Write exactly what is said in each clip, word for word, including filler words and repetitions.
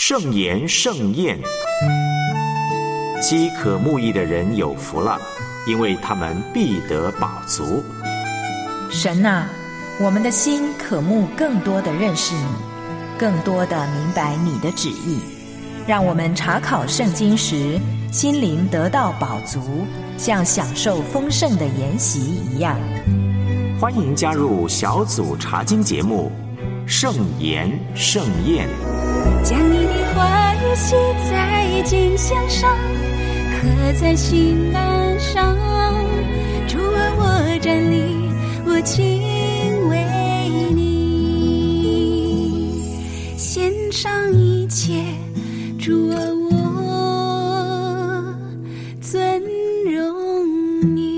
盛言盛宴。饥渴慕义的人有福了，因为他们必得饱足。 神啊，我们的心渴慕更多的认识你，更多的明白你的旨意，让我们查考圣经时心灵得到饱足，像享受丰盛的筵席一样。 欢迎加入小组查经节目盛言盛宴， 将你的话语写在经箱上，刻在心板上。主啊，我站立，我敬畏你，献上一切。主啊，我尊荣你。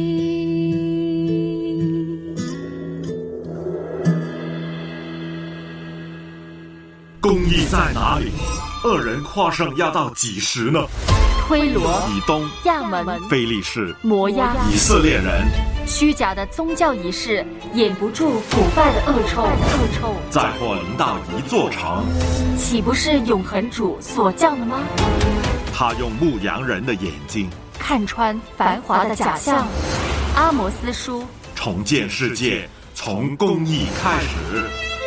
公义在哪里？恶人跨上压到几时呢？ 推罗、 以东、 亚门、 非利士、 摩押、 以色列人， 虚假的宗教仪式掩不住腐败的恶臭，恶臭再或临到一座城， 岂不是永恒主所降的吗？ 他用牧羊人的眼睛看穿繁华的假象。阿摩斯书， 重建世界，从公义开始。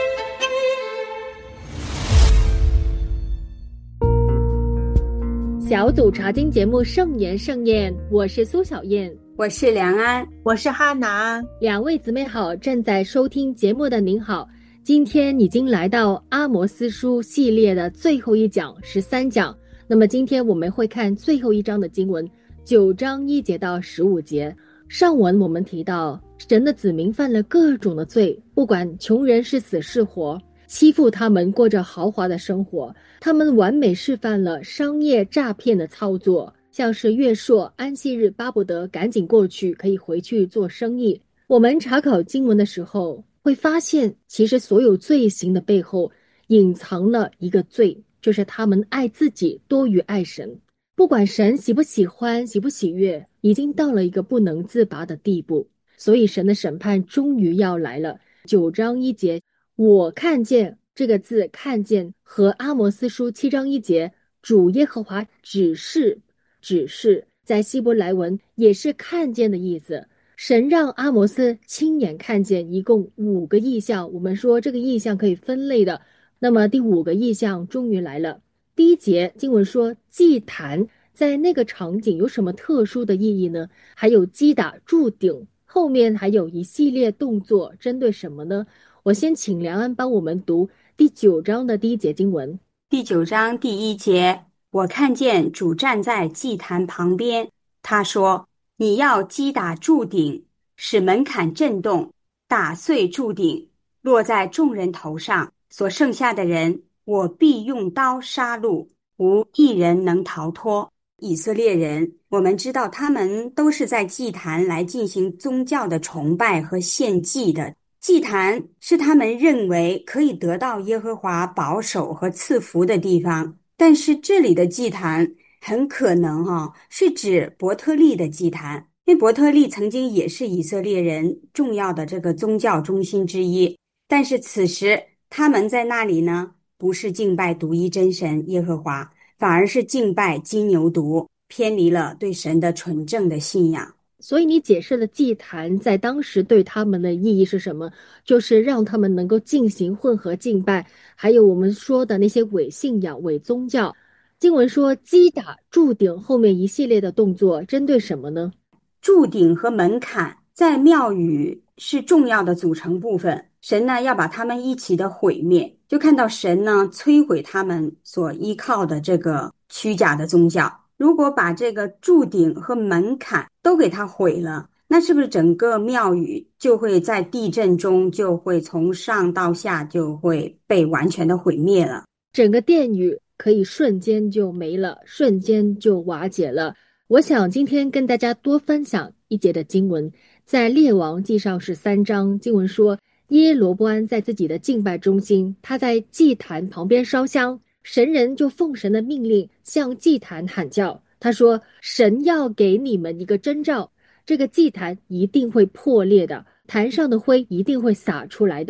小组查经节目盛言盛宴，我是苏小燕， 我是梁安， 我是哈拿。 两位姊妹好，正在收听节目的您好，今天已经来到阿摩斯书系列的最后一讲，十三讲。那么今天我们会看最后一章的经文，九章一节到十五节。上文我们提到，神的子民犯了各种的罪，不管穷人是死是活，欺负他们过着豪华的生活，他们完美示范了商业诈骗的操作，像是月朔安息日巴不得赶紧过去，可以回去做生意。我们查考经文的时候会发现，其实所有罪行的背后隐藏了一个罪，就是他们爱自己多于爱神。不管神喜不喜欢喜不喜悦，已经到了一个不能自拔的地步，所以神的审判终于要来了。九章一节，我看见这个字看见和阿摩斯书七章一节主耶和华指示指示在希伯来文也是看见的意思。神让阿摩斯亲眼看见一共五个异象，我们说这个异象可以分类的，那么第五个异象终于来了。第一节经文说祭坛在那个场景有什么特殊的意义呢？还有击打柱顶，后面还有一系列动作，针对什么呢？我先请梁安帮我们读第九章的第一节经文。 第九章第一节，我看见主站在祭坛旁边，他说，你要击打柱顶，使门槛震动，打碎柱顶，落在众人头上，所剩下的人我必用刀杀戮，无一人能逃脱。以色列人，我们知道他们都是在祭坛来进行宗教的崇拜和献祭的，祭坛是他们认为可以得到耶和华保守和赐福的地方。但是这里的祭坛很可能哦，是指伯特利的祭坛，因为伯特利曾经也是以色列人重要的这个宗教中心之一。但是此时他们在那里呢，不是敬拜独一真神耶和华，反而是敬拜金牛犊，偏离了对神的纯正的信仰。 所以你解释了祭坛在当时对他们的意义是什么，就是让他们能够进行混合敬拜，还有我们说的那些伪信仰伪宗教。经文说击打柱顶后面一系列的动作针对什么呢？ 柱顶和门槛在庙宇是重要的组成部分，神呢要把他们一起的毁灭，就看到神呢摧毁他们所依靠的这个虚假的宗教。如果把这个柱顶和门槛都给它毁了，那是不是整个庙宇就会在地震中就会从上到下就会被完全的毁灭了？ 整个殿宇可以瞬间就没了，瞬间就瓦解了。我想今天跟大家多分享一节的经文，在列王记上十三章，经文说耶罗波安在自己的敬拜中心，他在祭坛旁边烧香，神人就奉神的命令向祭坛喊叫，他说神要给你们一个征兆，这个祭坛一定会破裂的，坛上的灰一定会洒出来的。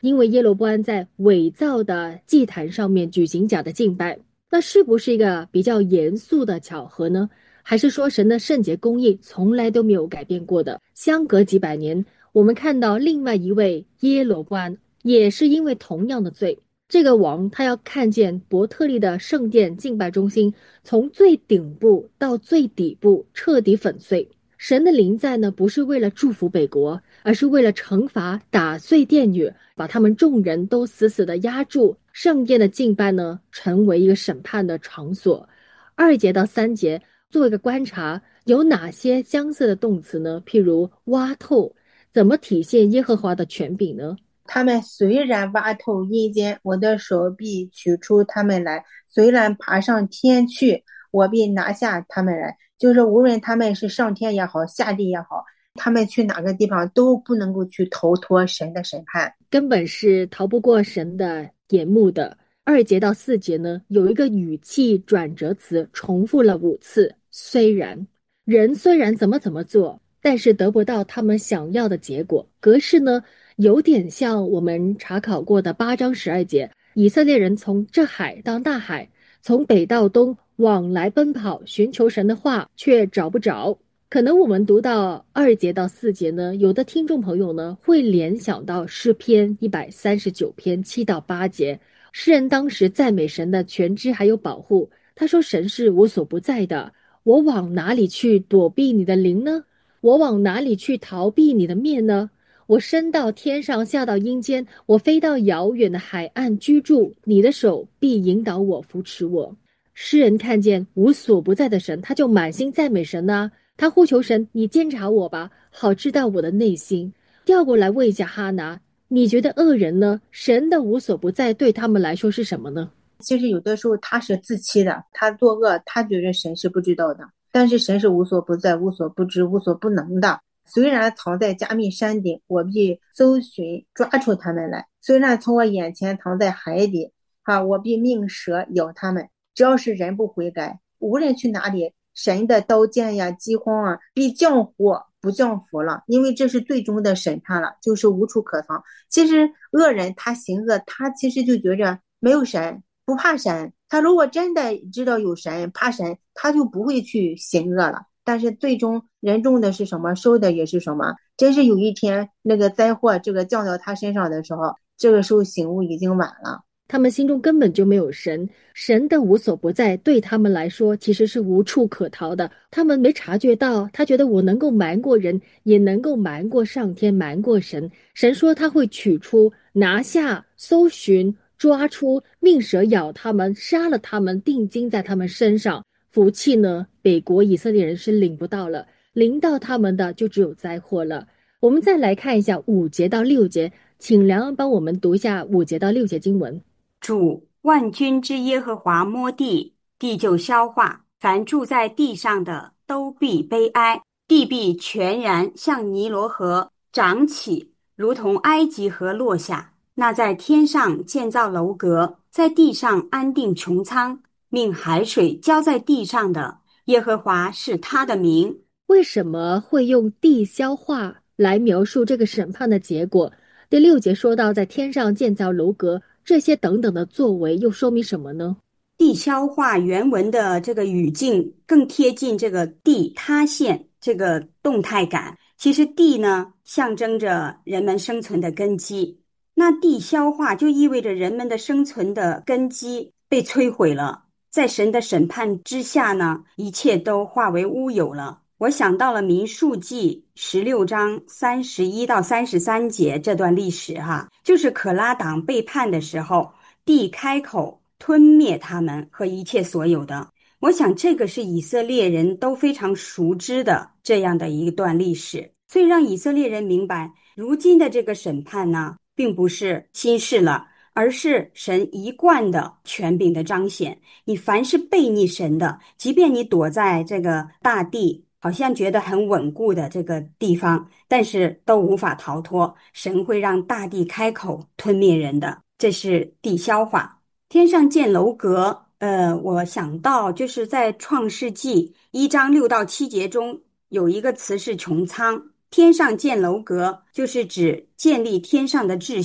因为耶罗波安在伪造的祭坛上面举行假的敬拜。那是不是一个比较严肃的巧合呢？还是说神的圣洁公义从来都没有改变过的？相隔几百年，我们看到另外一位耶罗波安也是因为同样的罪，这个王他要看见伯特利的圣殿敬拜中心从最顶部到最底部彻底粉碎。神的临在呢，不是为了祝福北国，而是为了惩罚打碎殿宇，把他们众人都死死的压住。圣殿的敬拜呢，成为一个审判的场所。二节到三节做一个观察，有哪些相似的动词呢？譬如挖透，怎么体现耶和华的权柄呢？ 他们虽然挖透阴间，我的手必取出他们来；虽然爬上天去，我必拿下他们来。就是无论他们是上天也好，下地也好，他们去哪个地方都不能够去逃脱神的审判， 根本是逃不过神的眼目的。二节到四节呢，有一个语气转折词重复了五次。虽然人虽然怎么怎么做，但是得不到他们想要的结果。格式呢，有点像我们查考过的八章十二节，以色列人从这海到那海，从北到东往来奔跑，寻求神的话，却找不着。可能我们读到二节到四节呢，有的听众朋友呢会联想到诗篇一百三十九篇七到八节，诗人当时赞美神的全知还有保护。他说神是无所不在的，我往哪里去躲避你的灵呢？我往哪里去逃避你的面呢？我升到天上，下到阴间，我飞到遥远的海岸居住，你的手必引导我，扶持我。诗人看见无所不在的神，他就满心赞美神啊，他呼求神，你监察我吧，好知道我的内心。调过来问一下哈拿，你觉得恶人呢，神的无所不在对他们来说是什么呢？ 其实有的时候他是自欺的，他作恶，他觉得神是不知道的，但是神是无所不在，无所不知，无所不能的。虽然藏在加密山顶，我必搜寻抓出他们来；虽然从我眼前藏在海底，啊，我必命蛇咬他们。只要是人不悔改，无论去哪里，神的刀剑呀、饥荒啊，必降祸不降福了，因为这是最终的审判了，就是无处可藏。其实恶人他行恶，他其实就觉着没有神，不怕神。他如果真的知道有神，怕神，他就不会去行恶了。但是最终人种的是什么，收的也是什么。真是有一天那个灾祸这个降到他身上的时候，这个时候醒悟已经晚了。 他们心中根本就没有神，神的无所不在对他们来说其实是无处可逃的。他们没察觉到，他觉得我能够瞒过人，也能够瞒过上天，瞒过神。神说他会取出、拿下、搜寻、抓出，命蛇咬他们，杀了他们，定睛在他们身上。福气呢，北国以色列人是领不到了，临到他们的就只有灾祸了。我们再来看一下五节到六节，请梁恩帮我们读一下五节到六节经文。 主万军之耶和华摸地，地就消化，凡住在地上的都必悲哀，地必全然像尼罗河长起，如同埃及河落下。那在天上建造楼阁，在地上安定穹苍，命海水浇在地上的，耶和华是他的名。 为什么会用地消化来描述这个审判的结果？第六节说到在天上建造楼阁，这些等等的作为又说明什么呢？ 地消化原文的这个语境更贴近这个地塌陷这个动态感。其实地呢，象征着人们生存的根基，那地消化就意味着人们的生存的根基被摧毁了。在神的审判之下呢，一切都化为乌有了。我想到了民数记十六章三十一到三十三节这段历史哈，就是可拉党背叛的时候，地开口吞灭他们和一切所有的。我想这个是以色列人都非常熟知的这样的一段历史，所以让以色列人明白，如今的这个审判呢，并不是新事了，而是神一贯的权柄的彰显。你凡是悖逆神的，即便你躲在这个大地好像觉得很稳固的这个地方，但是都无法逃脱，神会让大地开口吞灭人的，这是地消化。天上建楼阁，呃，我想到就是在创世纪一章六到七节中有一个词是穹苍，天上建楼阁就是指建立天上的秩序。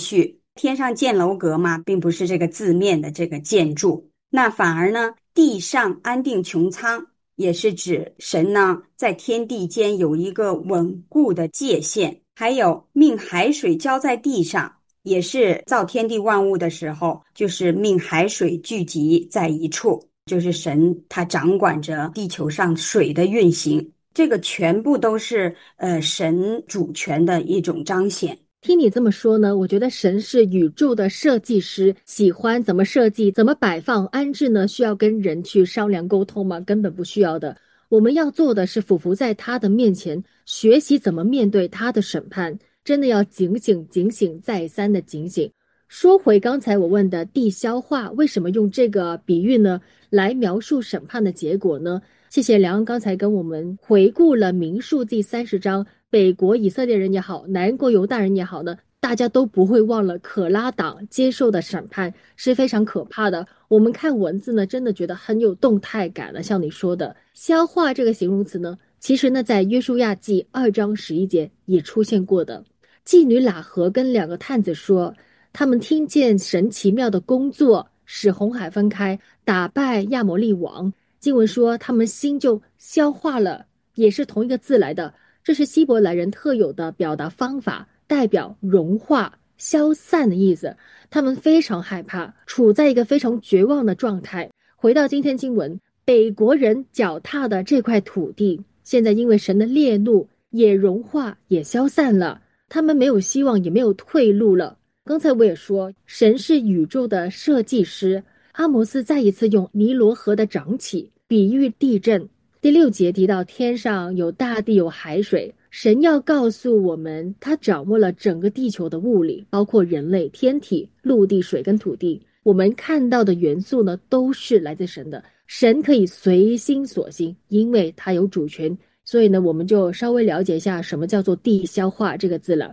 天上建楼阁嘛，并不是这个字面的这个建筑，那反而呢，地上安定穹苍，也是指神呢在天地间有一个稳固的界限，还有命海水浇在地上，也是造天地万物的时候，就是命海水聚集在一处，就是神他掌管着地球上水的运行，这个全部都是呃神主权的一种彰显。 听你这么说呢，我觉得神是宇宙的设计师，喜欢怎么设计怎么摆放安置呢，需要跟人去商量沟通吗？根本不需要的。我们要做的是俯伏在他的面前，学习怎么面对他的审判，真的要警醒警醒再三的警醒。说回刚才我问的地消化，为什么用这个比喻呢来描述审判的结果呢？谢谢梁刚才跟我们回顾了民数记三十章，北国以色列人也好，南国犹大人也好呢，大家都不会忘了可拉党接受的审判是非常可怕的。我们看文字呢，真的觉得很有动态感了。像你说的消化这个形容词呢，其实呢在约书亚记二章十一节也出现过的。妓女喇合跟两个探子说，他们听见神奇妙的工作，使红海分开，打败亚摩利王。经文说他们心就消化了，也是同一个字来的，这是希伯来人特有的表达方法，代表融化消散的意思。他们非常害怕，处在一个非常绝望的状态。回到今天经文，北国人脚踏的这块土地，现在因为神的烈怒也融化也消散了，他们没有希望也没有退路了。刚才我也说神是宇宙的设计师，阿摩斯再一次用尼罗河的涨起比喻地震。第六节提到天上有大地有海水，神要告诉我们他掌握了整个地球的物理，包括人类、天体、陆地、水跟土地。我们看到的元素呢，都是来自神的，神可以随心所行，因为他有主权。所以呢，我们就稍微了解一下什么叫做地消化这个字了。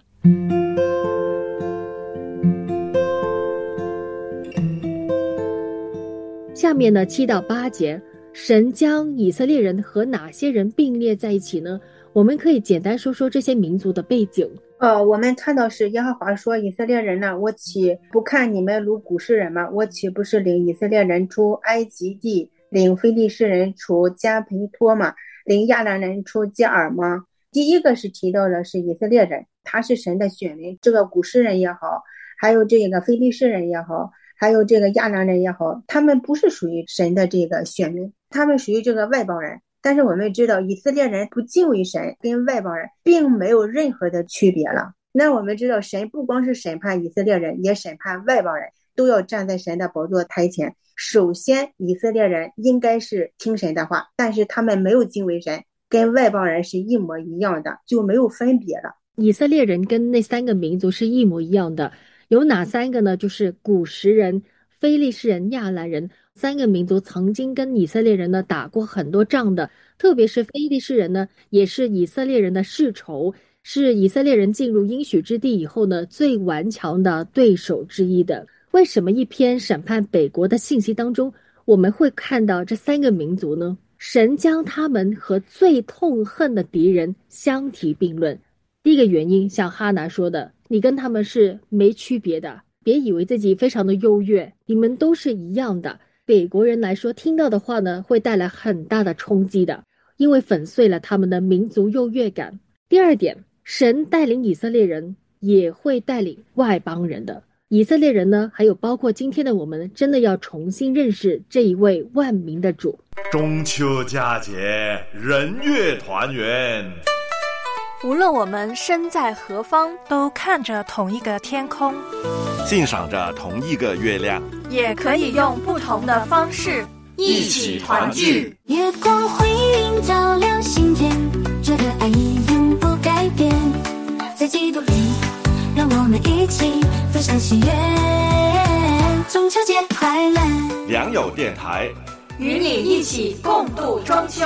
下面呢七到八节，神将以色列人和哪些人并列在一起呢？我们可以简单说说这些民族的背景。 呃，我们看到是耶和华说，以色列人呢，我岂不看你们如古时人吗？我岂不是领以色列人出埃及地，领非利士人出加培托吗？领亚兰人出基尔吗？第一个是提到的是以色列人，他是神的选民，这个古时人也好，还有这个非利士人也好，还有这个亚兰人也好，他们不是属于神的这个选民，他们属于这个外邦人。但是我们知道以色列人不敬畏神跟外邦人并没有任何的区别了。那我们知道神不光是审判以色列人，也审判外邦人，都要站在神的宝座台前。首先以色列人应该是听神的话，但是他们没有敬畏神，跟外邦人是一模一样的，就没有分别了。 以色列人跟那三个民族是一模一样的，有哪三个呢？就是古时人、非利士人、亚兰人。三个民族曾经跟以色列人呢打过很多仗的，特别是非利士人呢，也是以色列人的世仇，是以色列人进入应许之地以后呢最顽强的对手之一的。为什么一篇审判北国的信息当中，我们会看到这三个民族呢？神将他们和最痛恨的敌人相提并论。第一个原因，像哈拿说的，你跟他们是没区别的，别以为自己非常的优越，你们都是一样的。北国人来说，听到的话呢，会带来很大的冲击的，因为粉碎了他们的民族优越感。第二点，神带领以色列人，也会带领外邦人的。以色列人呢，还有包括今天的我们，真的要重新认识这一位万民的主。 中秋佳节，人月团圆。 无论我们身在何方，都看着同一个天空， 欣赏着同一个月亮， 也可以用不同的方式一起团聚。 月光辉映照亮心间，这个爱意永不改变。在基督里，让我们一起分享喜悦。中秋节快乐！ 良友电台与你一起共度中秋。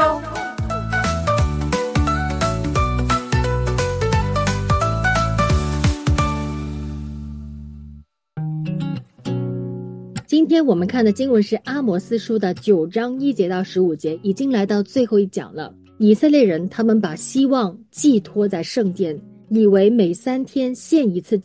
今天我们看的经文是阿摩斯书的九章一节到十五节，已经来到最后一讲了。以色列人他们把希望寄托在圣殿，以为每三天献一次祭，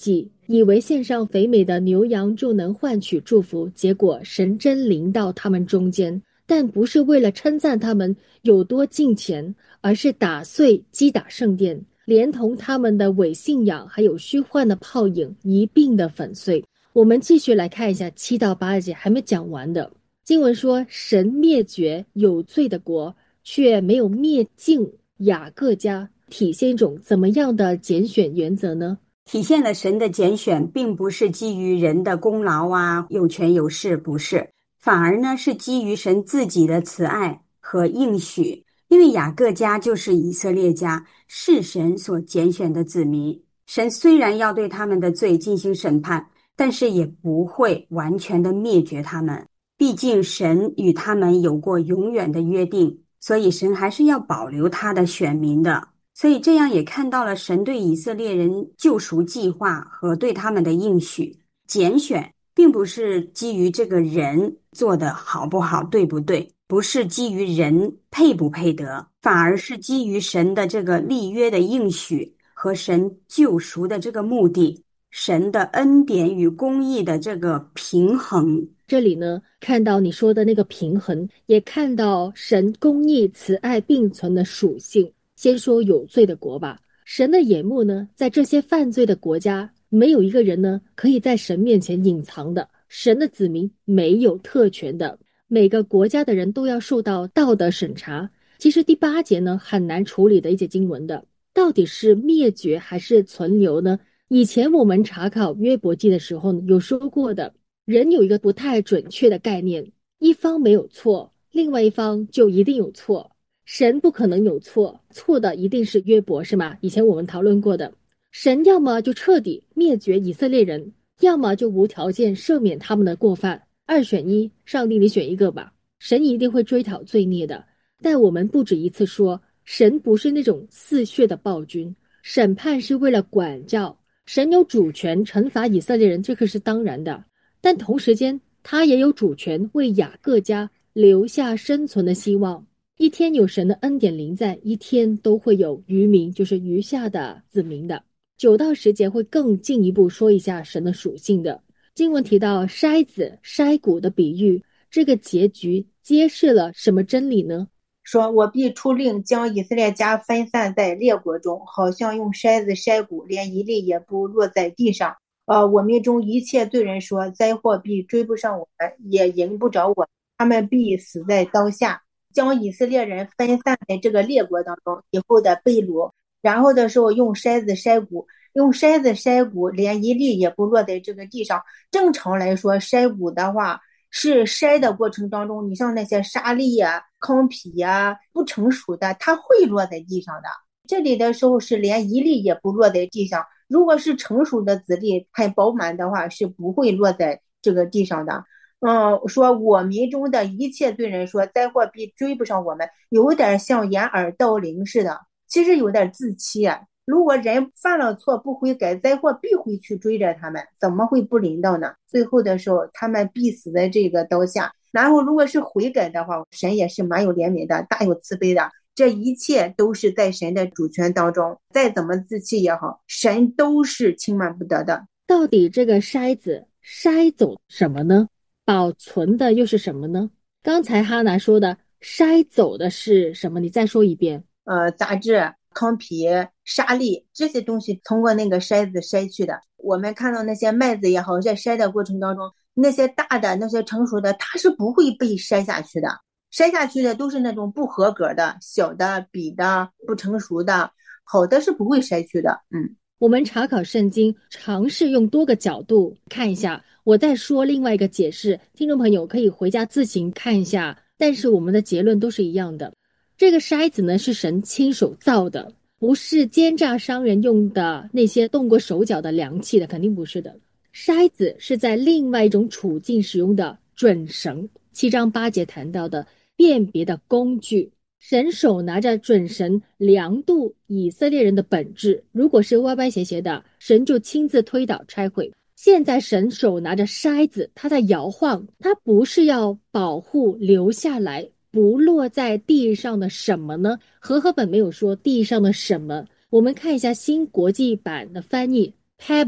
以为献上肥美的牛羊就能换取祝福，结果神真临到他们中间，但不是为了称赞他们有多敬虔，而是打碎击打圣殿，连同他们的伪信仰还有虚幻的泡影一并的粉碎。我们继续来看一下七到八节还没讲完的经文说，神灭绝有罪的国，却没有灭尽雅各家，体现一种怎么样的拣选原则呢？ 体现了神的拣选并不是基于人的功劳啊，有权有势，不是，反而呢是基于神自己的慈爱和应许。因为雅各家就是以色列家，是神所拣选的子民。神虽然要对他们的罪进行审判，但是也不会完全的灭绝他们，毕竟神与他们有过永远的约定，所以神还是要保留他的选民的。所以这样也看到了神对以色列人救赎计划和对他们的应许。拣选并不是基于这个人做得好不好，对不对，不是基于人配不配得，反而是基于神的这个立约的应许和神救赎的这个目的，神的恩典与公义的这个平衡。 这里呢，看到你说的那个平衡，也看到神公义慈爱并存的属性。先说有罪的国吧，神的眼目呢，在这些犯罪的国家，没有一个人呢可以在神面前隐藏的，神的子民没有特权的，每个国家的人都要受到道德审查。其实第八节呢，很难处理的一节经文的，到底是灭绝还是存留呢？以前我们查考约伯记的时候呢，有说过的，人有一个不太准确的概念，一方没有错，另外一方就一定有错。神不可能有错，错的一定是约伯，是吗？以前我们讨论过的，神要么就彻底灭绝以色列人，要么就无条件赦免他们的过犯，二选一，上帝你选一个吧。神一定会追讨罪孽的。但我们不止一次说，神不是那种嗜血的暴君，审判是为了管教，神有主权惩罚以色列人，这可是当然的。但同时间他也有主权为雅各家留下生存的希望。一天有神的恩典临在，一天都会有余民，就是余下的子民的。九到十节会更进一步说一下神的属性的。经文提到筛子筛谷的比喻，这个结局揭示了什么真理呢？ 说我必出令将以色列家分散在列国中，好像用筛子筛谷，连一粒也不落在地上。呃，我们中一切罪人说，灾祸必追不上我们，也迎不着我，他们必死在刀下。将以色列人分散在这个列国当中，以后的被掳，然后的时候用筛子筛谷，用筛子筛谷，连一粒也不落在这个地上。正常来说，筛谷的话是筛的过程当中，你像那些沙粒啊、糠皮啊，不成熟的，它会落在地上的。这里的时候是连一粒也不落在地上，如果是成熟的籽粒很饱满的话，是不会落在这个地上的。嗯，说我民中的一切罪人说，灾祸必追不上我们，有点像掩耳盗铃似的，其实有点自欺啊。如果人犯了错不悔改，灾祸必会去追着他们，怎么会不临到呢？最后的时候他们必死在这个刀下。然后如果是悔改的话，神也是蛮有怜悯的，大有慈悲的，这一切都是在神的主权当中，再怎么自欺也好，神都是轻慢不得的。 到底这个筛子筛走什么呢？保存的又是什么呢？刚才哈拿说的筛走的是什么？你再说一遍。 呃，杂质、糠皮、沙粒这些东西通过那个筛子筛去的。我们看到那些麦子也好，在筛的过程当中，那些大的、那些成熟的，它是不会被筛下去的。筛下去的都是那种不合格的、小的、瘪的、不成熟的，好的是不会筛去的。嗯。 我们查考圣经，尝试用多个角度看一下，我再说另外一个解释，听众朋友可以回家自行看一下，但是我们的结论都是一样的。这个筛子呢，是神亲手造的，不是奸诈商人用的那些动过手脚的量器的，肯定不是的。筛子是在另外一种处境使用的准绳，七章八节谈到的辨别的工具。神手拿着准绳量度以色列人的本质，如果是歪歪斜斜的，神就亲自推倒拆毁。现在神手拿着筛子，它在摇晃，它不是要保护留下来不落在地上的什么呢？和合本没有说地上的什么。我们看一下新国际版的翻译 Pebble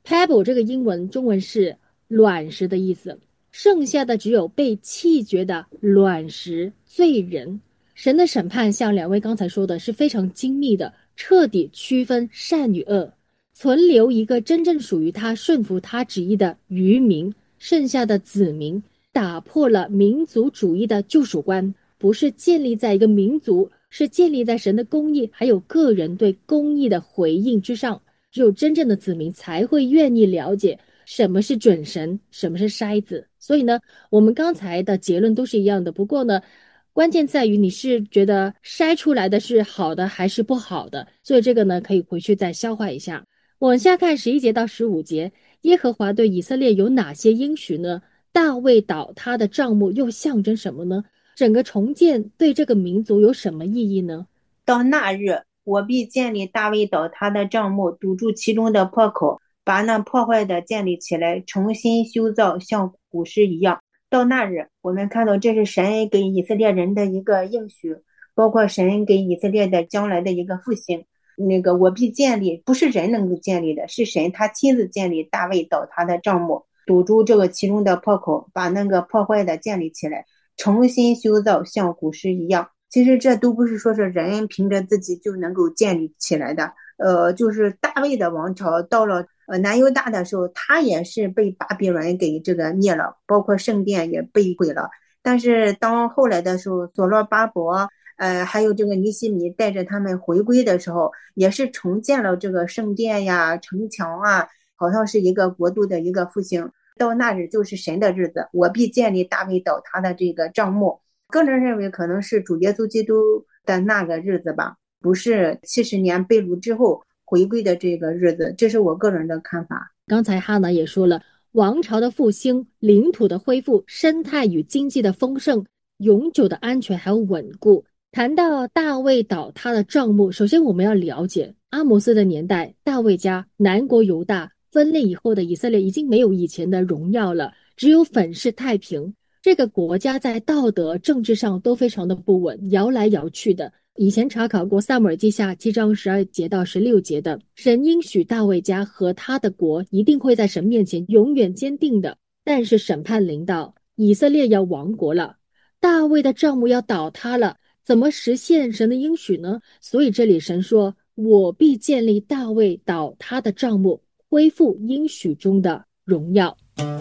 pebble 这个英文中文是卵石的意思，剩下的只有被弃绝的卵石罪人。神的审判像两位刚才说的是非常精密的，彻底区分善与恶，存留一个真正属于他顺服他旨意的余民，剩下的子民，打破了民族主义的救赎观，不是建立在一个民族，是建立在神的公义还有个人对公义的回应之上。只有真正的子民才会愿意了解什么是准神，什么是筛子。所以呢，我们刚才的结论都是一样的，不过呢，关键在于你是觉得筛出来的是好的还是不好的，所以这个呢可以回去再消化一下。往下看十一节到十五节，耶和华对以色列有哪些应许呢？大卫倒塌的帐幕又象征什么呢？整个重建对这个民族有什么意义呢？ 到那日，我必建立大卫倒塌的帐幕，堵住其中的破口，把那破坏的建立起来，重新修造，像古时一样。到那日，我们看到这是神给以色列人的一个应许，包括神给以色列的将来的一个复兴。那个我必建立，不是人能够建立的，是神他亲自建立大卫倒塌的帐幕，堵住这个其中的破口，把那个破坏的建立起来，重新修造，像古时一样。其实这都不是说是人凭着自己就能够建立起来的，呃，就是大卫的王朝到了呃南犹大的时候，他也是被巴比伦给这个灭了，包括圣殿也被毁了。但是当后来的时候，所罗巴伯呃还有这个尼希米带着他们回归的时候，也是重建了这个圣殿呀、城墙啊，好像是一个国度的一个复兴。到那日就是神的日子，我必建立大卫倒塌的这个帐幕。个人认为可能是主耶稣基督的那个日子吧，不是七十年被掳之后回归的这个日子，这是我个人的看法。 刚才哈娜也说了，王朝的复兴、领土的恢复、生态与经济的丰盛、永久的安全还有稳固。谈到大卫倒塌的帐幕，首先我们要了解阿摩斯的年代，大卫家南国犹大分裂以后的以色列已经没有以前的荣耀了，只有粉饰太平。这个国家在道德政治上都非常的不稳，摇来摇去的。以前查考过撒母耳记下七章十二节到十六节的，神应许大卫家和他的国一定会在神面前永远坚定的，但是审判临到，以色列要亡国了，大卫的帐幕要倒塌了，怎么实现神的应许呢？所以这里神说，我必建立大卫倒塌的帐幕，恢复应许中的荣耀。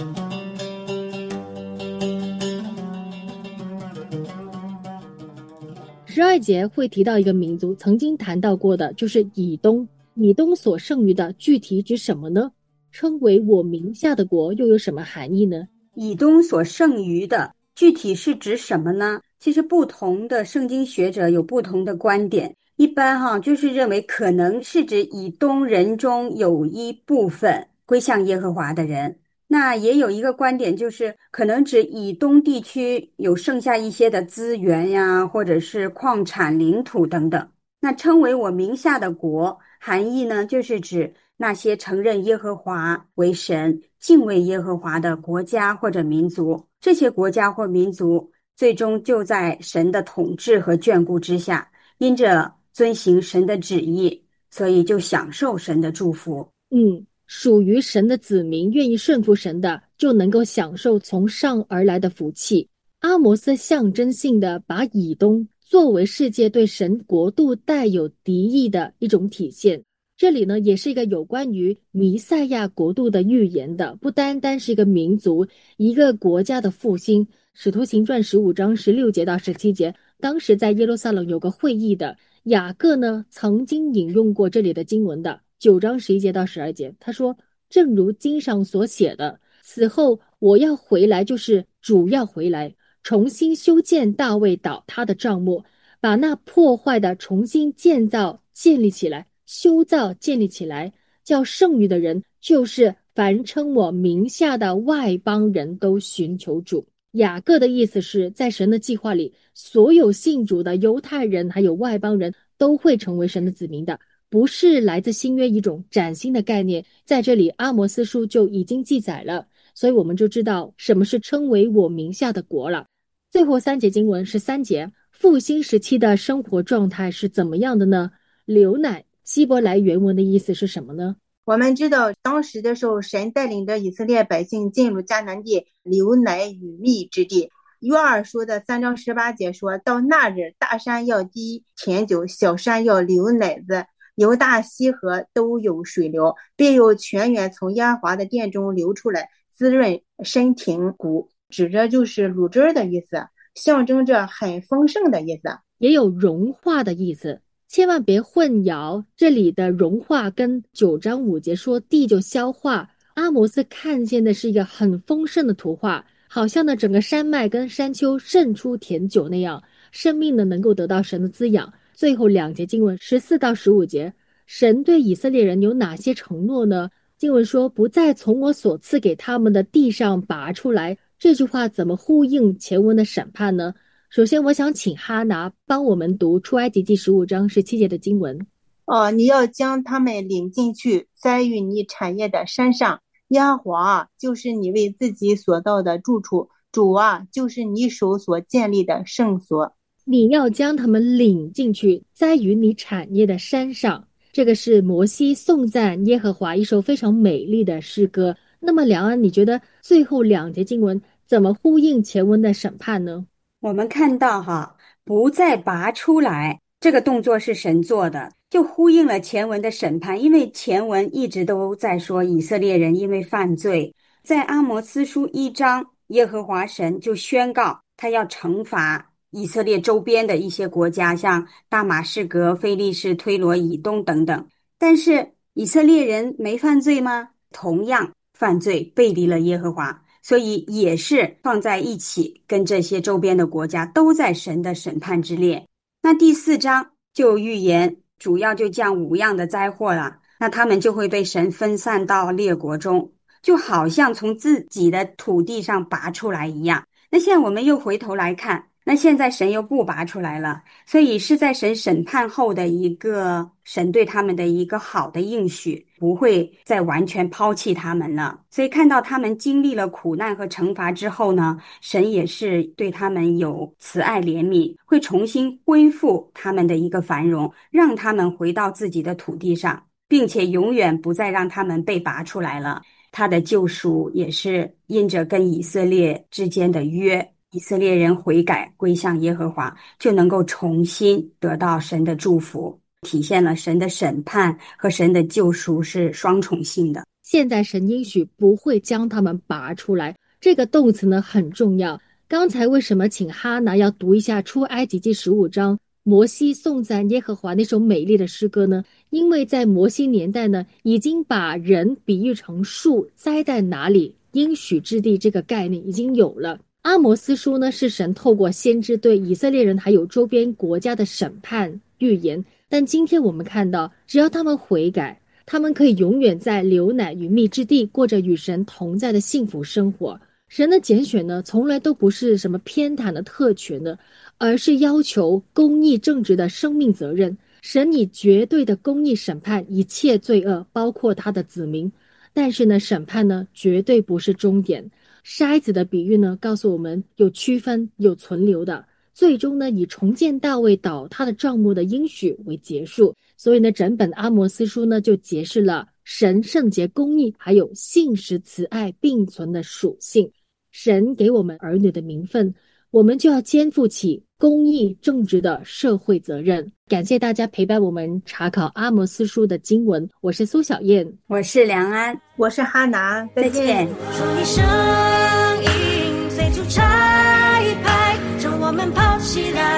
十二节会提到一个民族，曾经谈到过的就是以东。以东所剩余的具体指什么呢？称为我名下的国又有什么含义呢？ 以东所剩余的具体是指什么呢？其实不同的圣经学者有不同的观点，一般哈就是认为可能是指以东人中有一部分归向耶和华的人。那也有一个观点，就是可能指以东地区有剩下一些的资源呀，或者是矿产、领土等等。那称为我名下的国，含义呢，就是指那些承认耶和华为神、敬畏耶和华的国家或者民族。这些国家或民族最终就在神的统治和眷顾之下，因着遵行神的旨意，所以就享受神的祝福。 嗯。属于神的子民愿意顺服神的，就能够享受从上而来的福气。阿摩斯象征性的把以东作为世界对神国度带有敌意的一种体现。这里呢，也是一个有关于弥赛亚国度的预言的，不单单是一个民族、一个国家的复兴。使徒行传十五章十六节到十七节，当时在耶路撒冷有个会议的雅各呢，曾经引用过这里的经文的。九章十一节到十二节，他说，正如经上所写的，此后我要回来，就是主要回来，重新修建大卫倒塌的帐幕，把那破坏的重新建造建立起来，修造建立起来，叫剩余的人，就是凡称我名下的外邦人都寻求主。雅各的意思是在神的计划里，所有信主的犹太人还有外邦人都会成为神的子民的，不是来自新约一种崭新的概念，在这里阿摩斯书就已经记载了，所以我们就知道什么是称为我名下的国了。最后三节经文是三节，复兴时期的生活状态是怎么样的呢？流奶，希伯来原文的意思是什么呢？ 我们知道当时的时候，神带领着以色列百姓进入迦南地流奶与蜜之地。约珥书的三章十八节说，到那日，大山要滴甜酒，小山要流奶子，犹大西河都有水流，必有泉源从耶和华的殿中流出来，滋润身体骨，指着就是乳汁的意思，象征着很丰盛的意思， 也有融化的意思。千万别混淆这里的融化跟九章五节说地就消化。阿摩斯看见的是一个很丰盛的图画，好像呢整个山脉跟山丘渗出甜酒那样，生命呢能够得到神的滋养。最后两节经文十四到十五节，神对以色列人有哪些承诺呢？经文说，不再从我所赐给他们的地上拔出来，这句话怎么呼应前文的审判呢？首先我想请哈拿帮我们读出埃及记十五章十七节的经文。 哦，你要将他们领进去，栽于你产业的山上，耶和华啊，就是你为自己所造的住处，主啊，就是你手所建立的圣所。 你要将他们领进去，栽于你产业的山上。这个是摩西颂赞耶和华一首非常美丽的诗歌。那么梁安，你觉得最后两节经文怎么呼应前文的审判呢？ 我们看到哈，不再拔出来，这个动作是神做的，就呼应了前文的审判。因为前文一直都在说以色列人因为犯罪，在阿摩斯书一章，耶和华神就宣告他要惩罚以色列周边的一些国家，像大马士革、非利士、推罗、以东等等。但是以色列人没犯罪吗？同样犯罪，背离了耶和华，所以也是放在一起，跟这些周边的国家都在神的审判之列。那第四章就预言主要就降五样的灾祸了，那他们就会被神分散到列国中，就好像从自己的土地上拔出来一样。那现在我们又回头来看，那现在神又不拔出来了，所以是在神审判后的一个神对他们的一个好的应许，不会再完全抛弃他们了。所以看到他们经历了苦难和惩罚之后呢，神也是对他们有慈爱怜悯，会重新恢复他们的一个繁荣，让他们回到自己的土地上，并且永远不再让他们被拔出来了。他的救赎也是因着跟以色列之间的约，以色列人悔改归向耶和华，就能够重新得到神的祝福，体现了神的审判和神的救赎是双重性的。 现在神应许不会将他们拔出来，这个动词呢很重要。刚才为什么请哈拿要读一下出埃及记十五章摩西颂赞耶和华那首美丽的诗歌呢？因为在摩西年代呢，已经把人比喻成树，栽在哪里，应许之地这个概念已经有了。阿摩斯书呢，是神透过先知对以色列人还有周边国家的审判预言。但今天我们看到，只要他们悔改，他们可以永远在流奶与蜜之地过着与神同在的幸福生活。神的拣选呢，从来都不是什么偏袒的特权的，而是要求公义正直的生命责任。神以绝对的公义审判一切罪恶，包括他的子民。但是呢，审判呢，绝对不是终点。筛子的比喻呢，告诉我们有区分，有存留的，最终呢，以重建大卫倒塌的帐幕的应许为结束。所以呢，整本阿摩斯书呢，就解释了神圣洁公义还有信实慈爱并存的属性。神给我们儿女的名分，我们就要肩负起公义正直的社会责任。感谢大家陪伴我们查考阿摩斯书的经文，我是苏小燕， 我是梁安， 我是哈拿，再见。 说你声音随处拆派，让我们跑起来。